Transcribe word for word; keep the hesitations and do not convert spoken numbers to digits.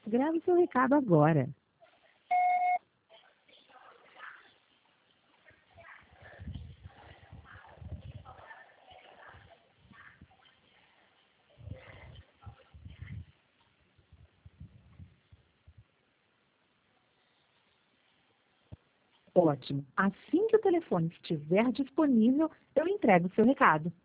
Grave seu recado agora. Ótimo. Assim que o telefone estiver disponível, eu entrego o seu recado.